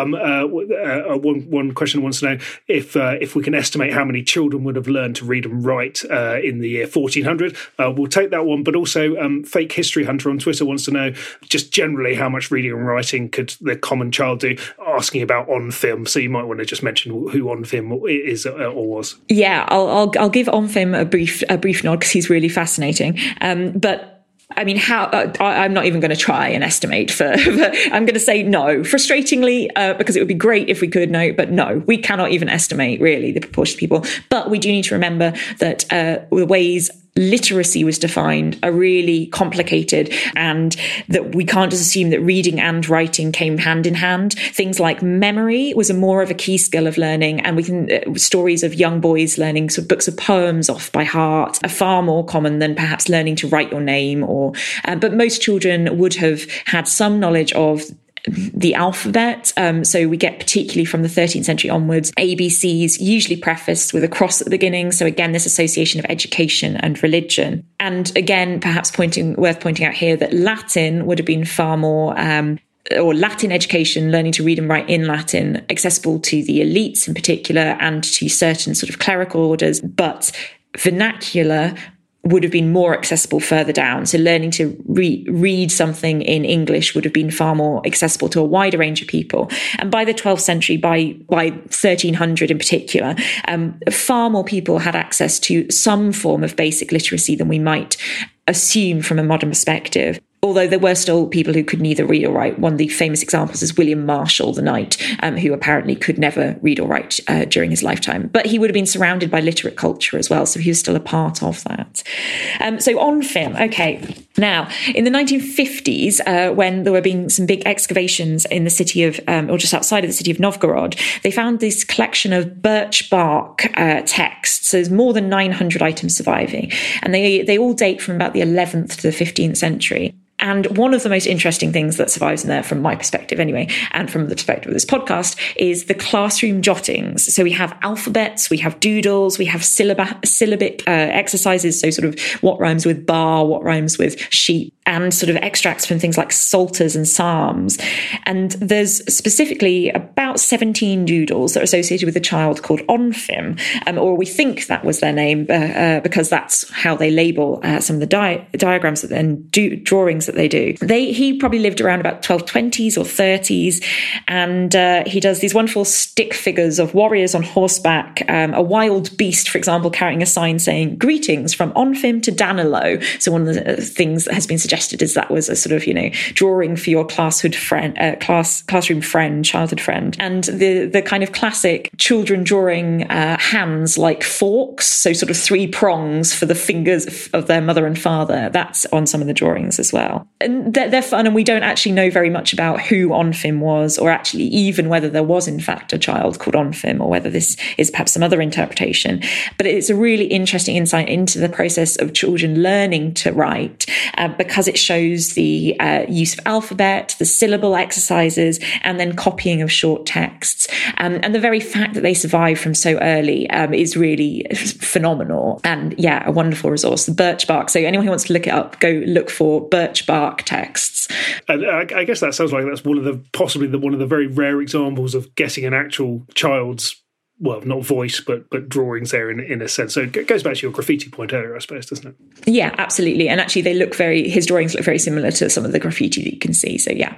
one question wants to know if we can estimate how many children would have learned to read and write in the year 1400. We'll take that one, but also Fake History Hunter on Twitter wants to know just generally how much reading and writing could the common child do, asking about OnFim. So you might want to just mention who OnFim is or was. Yeah, I'll give OnFim a brief nod because he's really fascinating. But I mean, I'm not even going to try and estimate I'm going to say no, frustratingly, because it would be great if we could know, but no, we cannot even estimate really the proportion of people. But we do need to remember that the ways literacy was defined are really complicated, and that we can't just assume that reading and writing came hand in hand. Things like memory was more of a key skill of learning, and we can stories of young boys learning sort of books of poems off by heart are far more common than perhaps learning to write your name, but most children would have had some knowledge of the alphabet. So we get, particularly from the 13th century onwards, ABCs, usually prefaced with a cross at the beginning. So again, this association of education and religion. And again, perhaps worth pointing out here that Latin would have been far more or Latin education, learning to read and write in Latin, accessible to the elites in particular and to certain sort of clerical orders, but vernacular would have been more accessible further down. So learning to read something in English would have been far more accessible to a wider range of people. And by the 12th century, by 1300 in particular, far more people had access to some form of basic literacy than we might assume from a modern perspective. Although there were still people who could neither read or write. One of the famous examples is William Marshall, the knight, who apparently could never read or write during his lifetime. But he would have been surrounded by literate culture as well, so he was still a part of that. So OnFim, okay. Now, in the 1950s, when there were being some big excavations in the city of, or just outside of the city of Novgorod, they found this collection of birch bark texts. So there's more than 900 items surviving. And they all date from about the 11th to the 15th century. And one of the most interesting things that survives in there, from my perspective anyway, and from the perspective of this podcast, is the classroom jottings. So we have alphabets, we have doodles, we have syllabic exercises, so sort of what rhymes with bar, what rhymes with sheep, and sort of extracts from things like psalters and psalms. And there's specifically about 17 doodles that are associated with a child called OnFim, or we think that was their name because that's how they label some of the diagrams and drawings that they do. He probably lived around about 1220s or 30s, and he does these wonderful stick figures of warriors on horseback, a wild beast, for example, carrying a sign saying "Greetings from OnFim to Danilo." So one of the things that has been suggested is that was a sort of, drawing for your classroom friend, childhood friend. And the kind of classic children drawing hands like forks, so sort of 3 prongs for the fingers of their mother and father, that's on some of the drawings as well. And they're fun, and we don't actually know very much about who Onfim was, or actually even whether there was in fact a child called Onfim, or whether this is perhaps some other interpretation. But it's a really interesting insight into the process of children learning to write, because it shows the use of alphabet, the syllable exercises, and then copying of short texts. And the very fact that they survive from so early is really phenomenal. And yeah, a wonderful resource, the Birch Bark. So anyone who wants to look it up, go look for Birch Bark texts. And I guess that sounds like that's one of the very rare examples of getting an actual child's, well, not voice, but drawings there in a sense. So it goes back to your graffiti point earlier, I suppose, doesn't it? Yeah, absolutely. And actually his drawings look very similar to some of the graffiti that you can see. So yeah.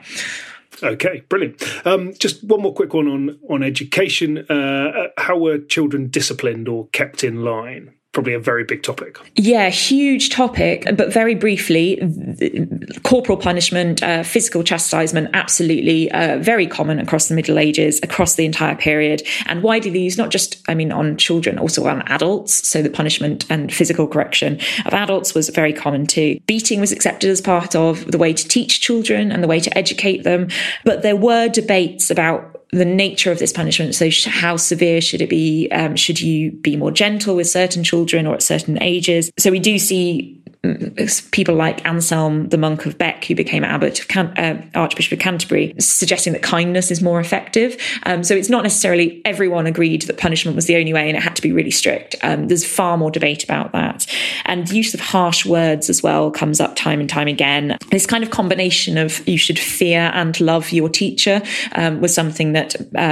Okay, brilliant. Just one more quick one on education. How were children disciplined or kept in line? Probably a very big topic. Yeah, huge topic. But very briefly, corporal punishment, physical chastisement, absolutely very common across the Middle Ages, across the entire period, and widely used, not just, on children, also on adults. So the punishment and physical correction of adults was very common too. Beating was accepted as part of the way to teach children and the way to educate them. But there were debates about the nature of this punishment. So how severe should it be? Should you be more gentle with certain children or at certain ages? So we do see people like Anselm, the monk of Bec, who became abbot of Archbishop of Canterbury, suggesting that kindness is more effective. So it's not necessarily everyone agreed that punishment was the only way and it had to be really strict. There's far more debate about that. And the use of harsh words as well comes up time and time again. This kind of combination of you should fear and love your teacher was something that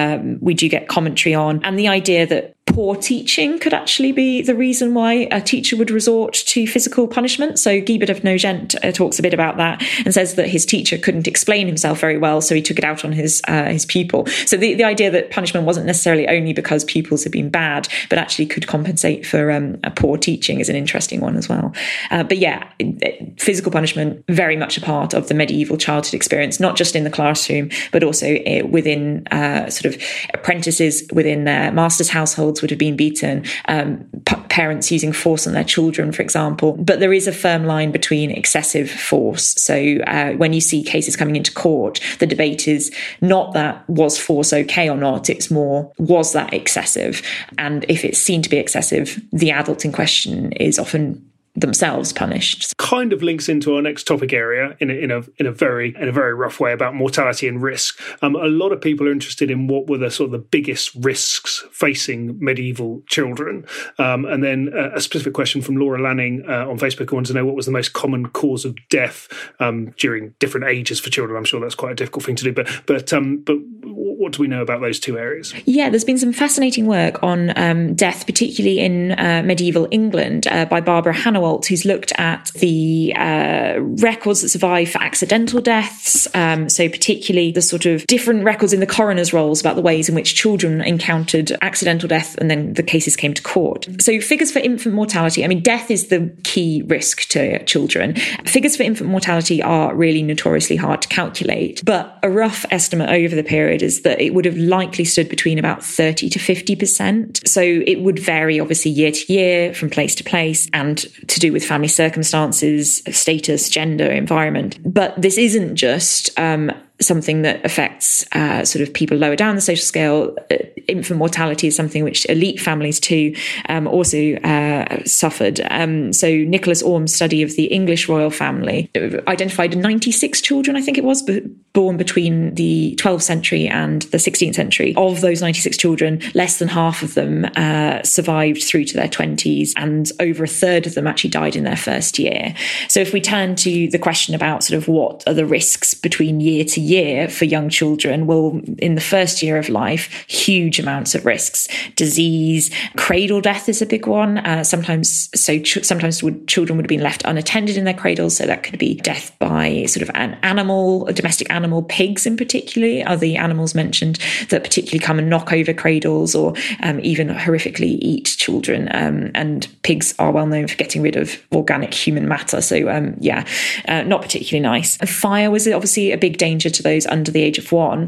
we do get commentary on. And the idea that poor teaching could actually be the reason why a teacher would resort to physical punishment. So Guibert of Nogent talks a bit about that and says that his teacher couldn't explain himself very well, so he took it out on his pupil. So the idea that punishment wasn't necessarily only because pupils had been bad, but actually could compensate for a poor teaching is an interesting one as well. But yeah, physical punishment, very much a part of the medieval childhood experience, not just in the classroom, but also within sort of apprentices within their master's households would have been beaten, parents using force on their children, for example. But there is a firm line between excessive force. So when you see cases coming into court, the debate is not that was force okay or not, it's more, was that excessive? And if it's seen to be excessive, the adult in question is often themselves punished. Kind of links into our next topic area in a very rough way about mortality and risk. A lot of people are interested in what were the sort of the biggest risks facing medieval children, and then a specific question from Laura Lanning on Facebook who wanted to know what was the most common cause of death during different ages for children. I'm sure that's quite a difficult thing to do, but what do we know about those two areas? Yeah, there's been some fascinating work on death, particularly in medieval England, by Barbara Hannawalt, who's looked at the records that survive for accidental deaths. So particularly the sort of different records in the coroner's rolls about the ways in which children encountered accidental death, and then the cases came to court. So figures for infant mortality, death is the key risk to children. Figures for infant mortality are really notoriously hard to calculate, but a rough estimate over the period is that it would have likely stood between about 30 to 50%. So it would vary obviously year to year, from place to place, and to do with family circumstances, status, gender, environment. But this isn't just something that affects sort of people lower down the social scale. Infant mortality is something which elite families too also suffered. So Nicholas Orme's study of the English royal family identified 96 children, I think it was, born between the 12th century and the 16th century. Of those 96 children, less than half of them survived through to their 20s, and over a third of them actually died in their first year. So if we turn to the question about sort of what are the risks between year to year for young children, well, in the first year of life, huge amounts of risks. Disease, cradle death is a big one. Sometimes children would have been left unattended in their cradles, so that could be death by sort of an animal, a domestic animal. Pigs in particular are the animals mentioned that particularly come and knock over cradles or even horrifically eat children. And pigs are well known for getting rid of organic human matter. So not particularly nice. Fire was obviously a big danger to those under the age of 1.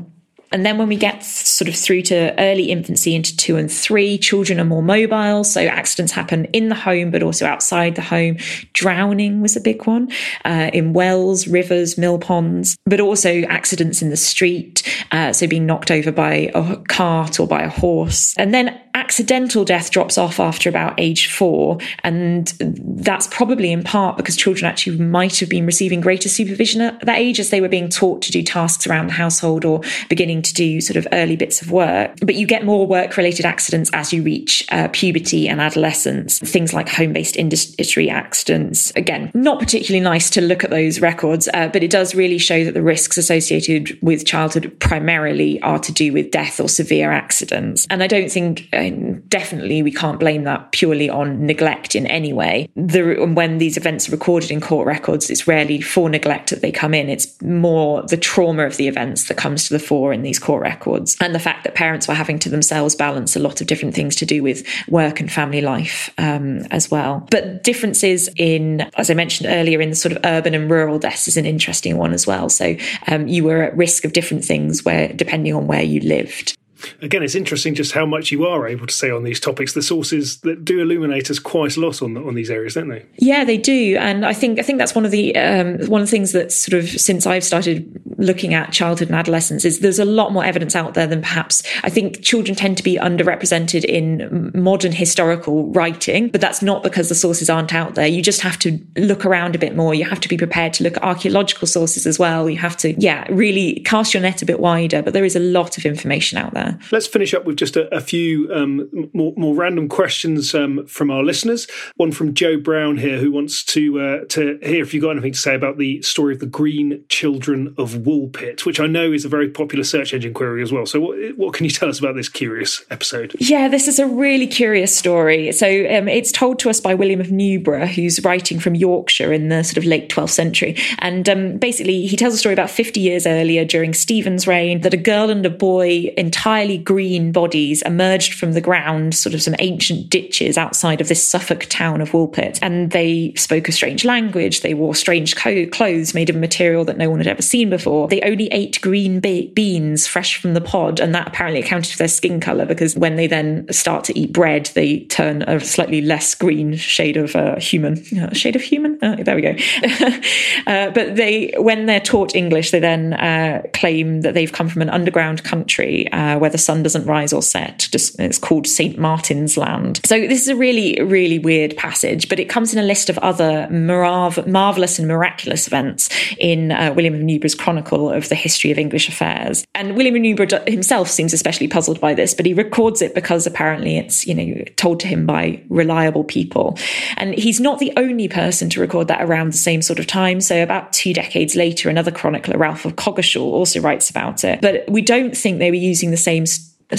And then when we get sort of through to early infancy into 2 and 3, children are more mobile. So accidents happen in the home, but also outside the home. Drowning was a big one in wells, rivers, mill ponds, but also accidents in the street. So being knocked over by a cart or by a horse. And then accidental death drops off after about age 4. And that's probably in part because children actually might have been receiving greater supervision at that age as they were being taught to do tasks around the household or beginning to do sort of early bits of work. But you get more work-related accidents as you reach puberty and adolescence, things like home-based industry accidents. Again, not particularly nice to look at those records, but it does really show that the risks associated with childhood primarily are to do with death or severe accidents. And I don't think, definitely we can't blame that purely on neglect in any way. When these events are recorded in court records, it's rarely for neglect that they come in. It's more the trauma of the events that comes to the fore in these court records, and the fact that parents were having to themselves balance a lot of different things to do with work and family life as well. But differences in, as I mentioned earlier, in the sort of urban and rural deaths is an interesting one as well. So you were at risk of different things depending on where you lived. Again, it's interesting just how much you are able to say on these topics. The sources that do illuminate us quite a lot on these areas, don't they? Yeah, they do, and I think that's one of the things that sort of, since I've started looking at childhood and adolescence, is there's a lot more evidence out there than perhaps I think. Children tend to be underrepresented in modern historical writing, but that's not because the sources aren't out there. You just have to look around a bit more. You have to be prepared to look at archaeological sources as well. You have to, really cast your net a bit wider. But there is a lot of information out there. Let's finish up with just a few more random questions from our listeners. One from Joe Brown here, who wants to hear if you've got anything to say about the story of the Green Children of Woolpit, which I know is a very popular search engine query as well. So what can you tell us about this curious episode? Yeah, this is a really curious story. So it's told to us by William of Newburgh, who's writing from Yorkshire in the sort of late 12th century. And basically, he tells a story about 50 years earlier during Stephen's reign that a girl and a boy entirely green bodies emerged from the ground, sort of some ancient ditches outside of this Suffolk town of Woolpit. And they spoke a strange language. They wore strange clothes made of material that no one had ever seen before. They only ate green beans fresh from the pod, and that apparently accounted for their skin colour, because when they then start to eat bread, they turn a slightly less green shade of human. Shade of human? There we go. But when they're taught English, they then claim that they've come from an underground country where the sun doesn't rise or set. It's called St. Martin's Land. So this is a really, really weird passage, but it comes in a list of other marvellous and miraculous events in William of Newburgh's Chronicle of the History of English Affairs. And William of Newburgh himself seems especially puzzled by this, but he records it because apparently it's, told to him by reliable people. And he's not the only person to record that around the same sort of time. So about 2 decades later, another chronicler, Ralph of Coggeshall, also writes about it. But we don't think they were using the same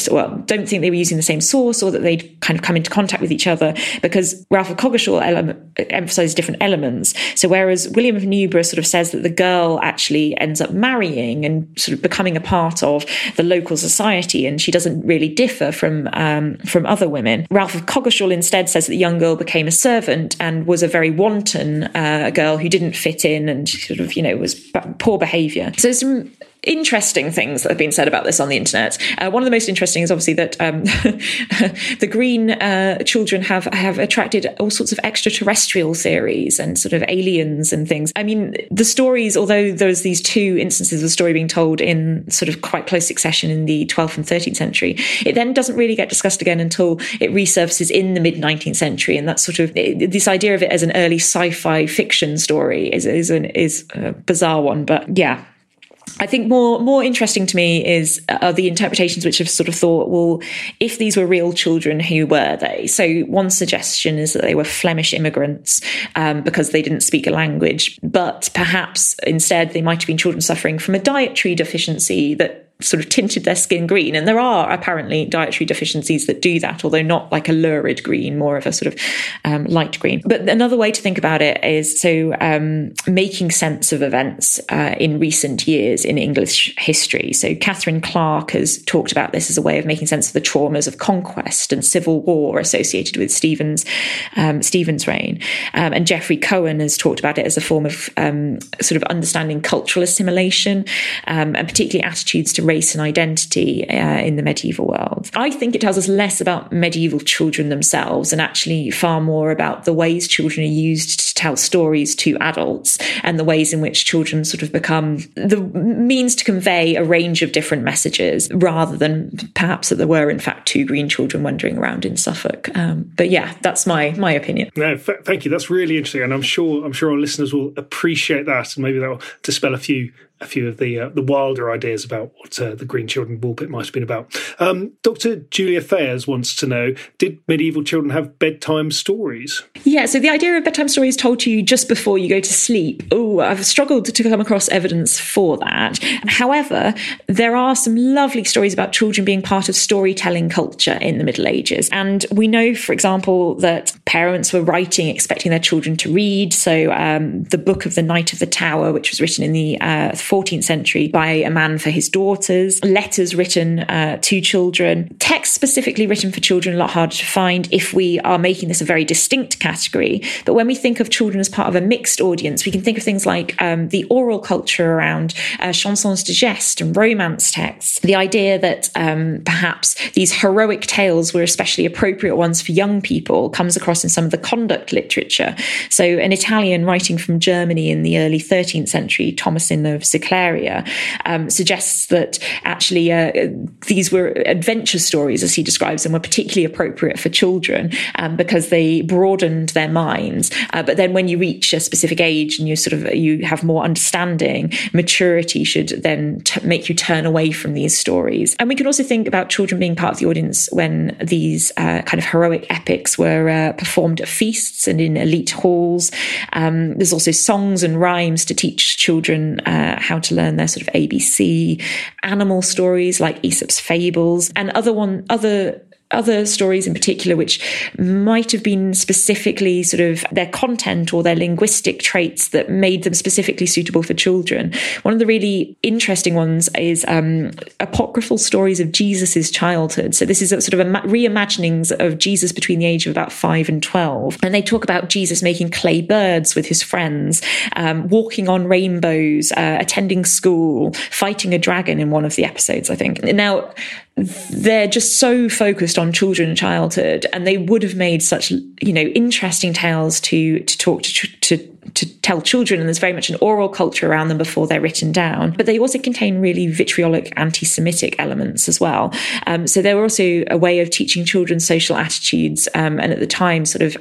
source, or that they'd kind of come into contact with each other, because Ralph of Coggeshall emphasizes different elements. So whereas William of Newburgh sort of says that the girl actually ends up marrying and sort of becoming a part of the local society, and she doesn't really differ from other women, Ralph of Coggeshall instead says that the young girl became a servant and was a very wanton girl who didn't fit in and sort of, was poor behaviour. So there's some interesting things that have been said about this on the internet. One of the most interesting is obviously that the green children have attracted all sorts of extraterrestrial theories and sort of aliens and things. I mean, the stories, although there's these 2 instances of the story being told in sort of quite close succession in the 12th and 13th century, it then doesn't really get discussed again until it resurfaces in the mid-19th century. And that's sort of this idea of it as an early sci-fi fiction story is a bizarre one. But yeah. I think more interesting to me are the interpretations which have sort of thought, well, if these were real children, who were they? So one suggestion is that they were Flemish immigrants because they didn't speak a language, but perhaps instead they might have been children suffering from a dietary deficiency that sort of tinted their skin green. And there are apparently dietary deficiencies that do that, although not like a lurid green, more of a sort of light green. But another way to think about it is making sense of events in recent years in English history. So Catherine Clarke has talked about this as a way of making sense of the traumas of conquest and civil war associated with Stephen's reign. And Geoffrey Cohen has talked about it as a form of sort of understanding cultural assimilation and particularly attitudes to race and identity in the medieval world. I think it tells us less about medieval children themselves and actually far more about the ways children are used to tell stories to adults and the ways in which children sort of become the means to convey a range of different messages, rather than perhaps that there were in fact two green children wandering around in Suffolk. But yeah, that's my opinion. No, thank you. That's really interesting, and I'm sure our listeners will appreciate that, and maybe that will dispel a few of the wilder ideas about what the Green Children pulpit might have been about. Dr. Julia Fayers wants to know, did medieval children have bedtime stories? Yeah, so the idea of bedtime stories told to you just before you go to sleep. Oh, I've struggled to come across evidence for that. However, there are some lovely stories about children being part of storytelling culture in the Middle Ages. And we know, for example, that parents were writing expecting their children to read. So the book of the Knight of the Tower, which was written in the 14th century by a man for his daughters, letters written to children, texts specifically written for children, a lot harder to find if we are making this a very distinct category. But when we think of children as part of a mixed audience, we can think of things like the oral culture around chansons de geste and romance texts. The idea that perhaps these heroic tales were especially appropriate ones for young people comes across in some of the conduct literature. So an Italian writing from Germany in the early 13th century, Thomasin of Ciclaria, suggests that actually these were adventure stories, as he describes them, were particularly appropriate for children because they broadened their minds. But then when you reach a specific age and you have more understanding, maturity should then make you turn away from these stories. And we can also think about children being part of the audience when these kind of heroic epics were performed at feasts and in elite halls. There's also songs and rhymes to teach children how to learn their sort of ABC, animal stories like Aesop's fables, and other stories in particular which might have been specifically sort of their content or their linguistic traits that made them specifically suitable for children. One of the really interesting ones is apocryphal stories of Jesus's childhood. So this is a sort of reimaginings of Jesus between the age of about 5 and 12. And they talk about Jesus making clay birds with his friends, walking on rainbows, attending school, fighting a dragon in one of the episodes, I think. Now, they're just so focused on children and childhood, and they would have made such, interesting tales to talk to tell children, and there's very much an oral culture around them before they're written down. But they also contain really vitriolic anti-Semitic elements as well. So they were also a way of teaching children social attitudes, and at the time, sort of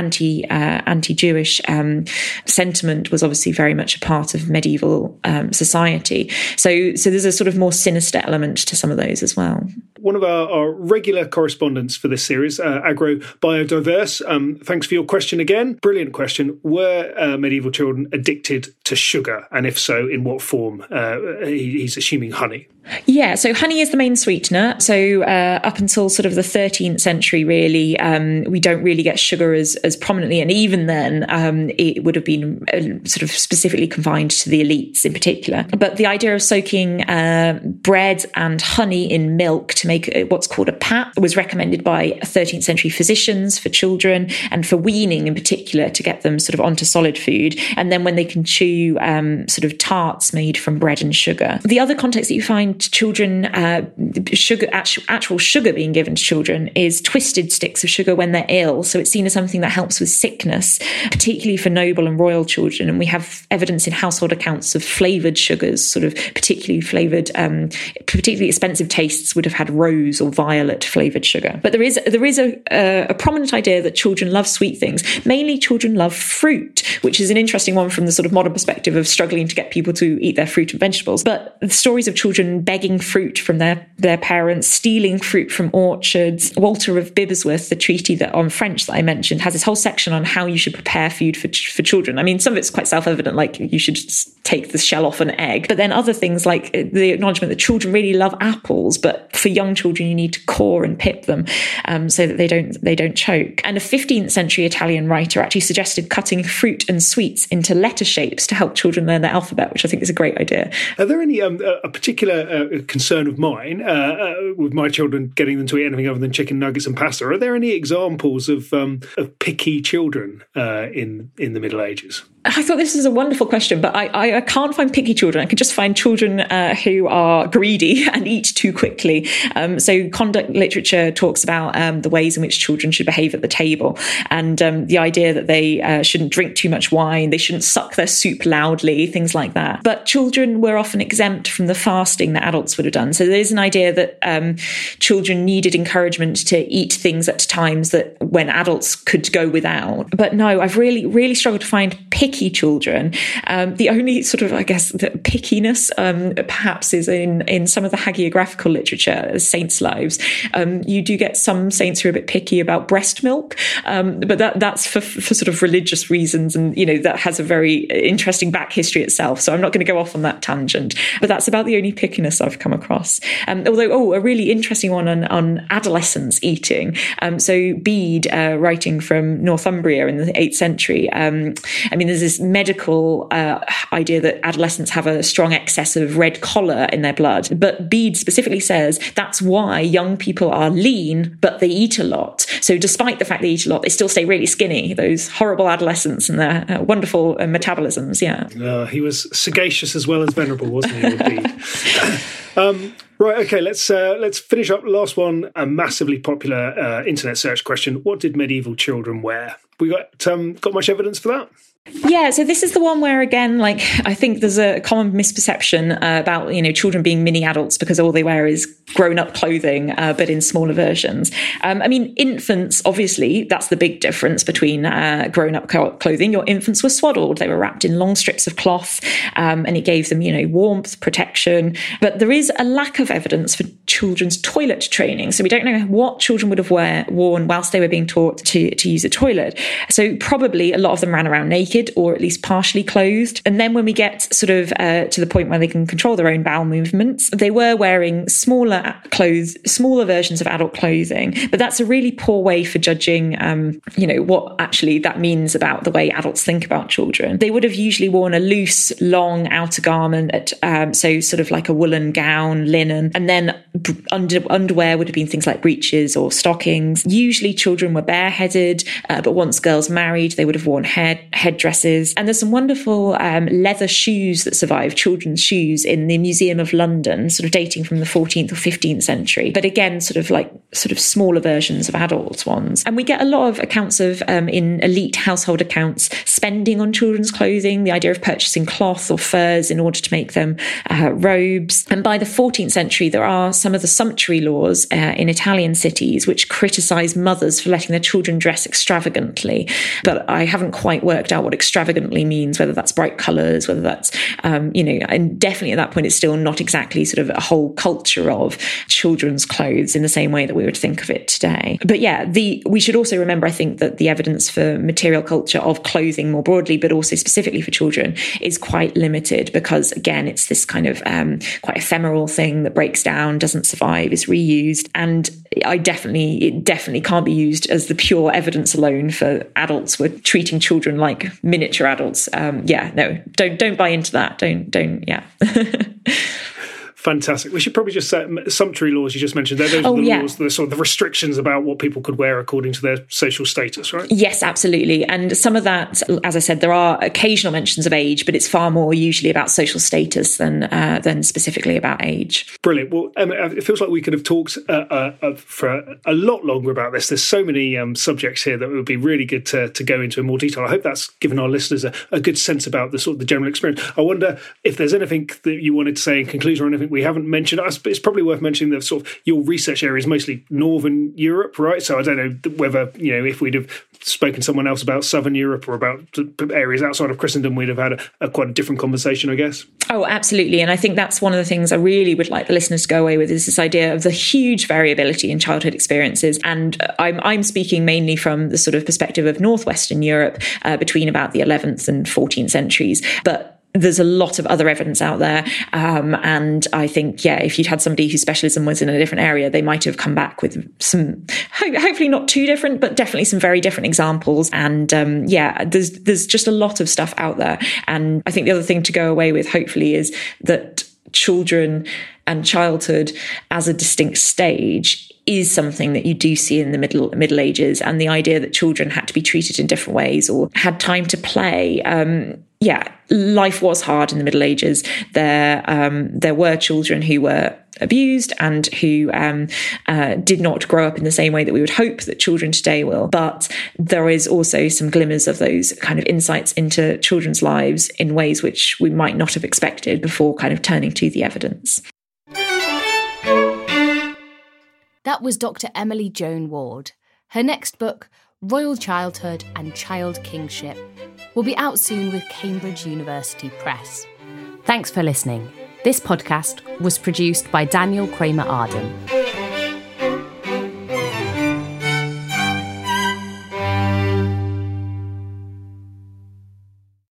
anti-Jewish sentiment was obviously very much a part of medieval society. So there's a sort of more sinister element to some of those as well. One of our regular correspondents for this series, Agro Biodiverse, thanks for your question again. Brilliant question. Were medieval children addicted to sugar? And if so, in what form? He's assuming honey. Yeah, so honey is the main sweetener. So up until sort of the 13th century, really, we don't really get sugar as prominently. And even then, it would have been sort of specifically confined to the elites in particular. But the idea of soaking bread and honey in milk to make what's called a pap was recommended by 13th century physicians for children and for weaning in particular, to get them sort of onto solid food. And then when they can chew sort of tarts made from bread and sugar. The other context that you find children, actual sugar being given to children is twisted sticks of sugar when they're ill. So it's seen as something that helps with sickness, particularly for noble and royal children. And we have evidence in household accounts of flavoured sugars, sort of particularly flavoured, particularly expensive tastes would have had rose or violet flavoured sugar. But there is a prominent idea that children love sweet things. Mainly children love fruit, which is an interesting one from the sort of modern perspective of struggling to get people to eat their fruit and vegetables. But the stories of children begging fruit from their parents, stealing fruit from orchards. Walter of Bibbersworth, the treaty that on French that I mentioned, has this whole section on how you should prepare food for children. I mean, some of it's quite self-evident, like you should take the shell off an egg. But then other things like the acknowledgement that children really love apples, but for young children you need to core and pip them so that they don't choke. And a 15th century Italian writer actually suggested cutting fruit and sweets into letter shapes to help children learn their alphabet, which I think is a great idea. Are there any a particular concern of mine with my children getting them to eat anything other than chicken nuggets and pasta? Are there any examples of picky children in the Middle Ages? I thought this was a wonderful question, but I can't find picky children. I can just find children who are greedy and eat too quickly. So conduct literature talks about the ways in which children should behave at the table, and the idea that they shouldn't drink too much wine, they shouldn't suck their soup loudly, things like that. But children were often exempt from the fasting that adults would have done. So there is an idea that children needed encouragement to eat things at times that when adults could go without. But no, I've really struggled to find picky children. The only sort of, I guess, the pickiness perhaps is in some of the hagiographical literature, saints' lives. You do get some saints who are a bit picky about breast milk, but that's for sort of religious reasons, and that has a very interesting back history itself. So I'm not going to go off on that tangent, but that's about the only pickiness I've come across. Although, a really interesting one on adolescents eating. So Bede, writing from Northumbria in the 8th century, there's this medical idea that adolescents have a strong excess of red choler in their blood. But Bede specifically says that's why young people are lean, but they eat a lot. So despite the fact they eat a lot, they still stay really skinny, those horrible adolescents and their wonderful metabolisms. Yeah. He was sagacious as well as venerable, wasn't he, Bede? Right, okay, let's finish up. Last one, a massively popular internet search question. What did medieval children wear? We got much evidence for that? Yeah, so this is the one where, again, I think there's a common misperception about, children being mini adults because all they wear is grown-up clothing, but in smaller versions. Infants, obviously, that's the big difference between grown-up clothing. Your infants were swaddled. They were wrapped in long strips of cloth, and it gave them, warmth, protection. But there is a lack of evidence for children's toilet training. So we don't know what children would have worn whilst they were being taught to use a toilet. So probably a lot of them ran around naked, or at least partially clothed. And then when we get sort of to the point where they can control their own bowel movements, they were wearing smaller versions of adult clothing. But that's a really poor way for judging, what actually that means about the way adults think about children. They would have usually worn a loose, long outer garment, so sort of like a woolen gown, linen, and then underwear would have been things like breeches or stockings. Usually children were bareheaded, but once girls married, they would have worn headdresses. And there's some wonderful leather shoes that survive, children's shoes, in the Museum of London, sort of dating from the 14th or 15th century. But again, sort of smaller versions of adult ones. And we get a lot of accounts of, in elite household accounts, spending on children's clothing, the idea of purchasing cloth or furs in order to make them robes. And by the 14th century, there are some of the sumptuary laws in Italian cities which criticise mothers for letting their children dress extravagantly. But I haven't quite worked out what extravagantly means, whether that's bright colours, whether that's, and definitely at that point, it's still not exactly sort of a whole culture of children's clothes in the same way that we would think of it today. But yeah, we should also remember, I think, that the evidence for material culture of clothing more broadly, but also specifically for children, is quite limited because, again, it's this kind of quite ephemeral thing that breaks down, doesn't survive, is reused. And it definitely can't be used as the pure evidence alone for adults were treating children like miniature adults. Don't buy into that. Don't. Fantastic. We should probably just say sumptuary laws you just mentioned. Those are the laws, the sort of the restrictions about what people could wear according to their social status, right? Yes, absolutely. And some of that, as I said, there are occasional mentions of age, but it's far more usually about social status than specifically about age. Brilliant. Well, Emma, it feels like we could have talked for a lot longer about this. There's so many subjects here that it would be really good to go into in more detail. I hope that's given our listeners a good sense about the sort of the general experience. I wonder if there's anything that you wanted to say in conclusion or anything we haven't mentioned. It's probably worth mentioning that sort of your research area is mostly Northern Europe, right? So I don't know whether, if we'd have spoken to someone else about Southern Europe or about areas outside of Christendom, we'd have had a quite a different conversation, I guess. Oh, absolutely. And I think that's one of the things I really would like the listeners to go away with, is this idea of the huge variability in childhood experiences. And I'm speaking mainly from the sort of perspective of Northwestern Europe between about the 11th and 14th centuries. But there's a lot of other evidence out there. And I think, if you'd had somebody whose specialism was in a different area, they might have come back with some, hopefully not too different, but definitely some very different examples. And there's just a lot of stuff out there. And I think the other thing to go away with, hopefully, is that children and childhood as a distinct stage is something that you do see in the Middle Ages, and the idea that children had to be treated in different ways or had time to play. Life was hard in the Middle Ages. There were children who were abused and who did not grow up in the same way that we would hope that children today will. But there is also some glimmers of those kind of insights into children's lives in ways which we might not have expected before kind of turning to the evidence. That was Dr. Emily Joan Ward. Her next book, Royal Childhood and Child Kingship, will be out soon with Cambridge University Press. Thanks for listening. This podcast was produced by Daniel Kramer Arden.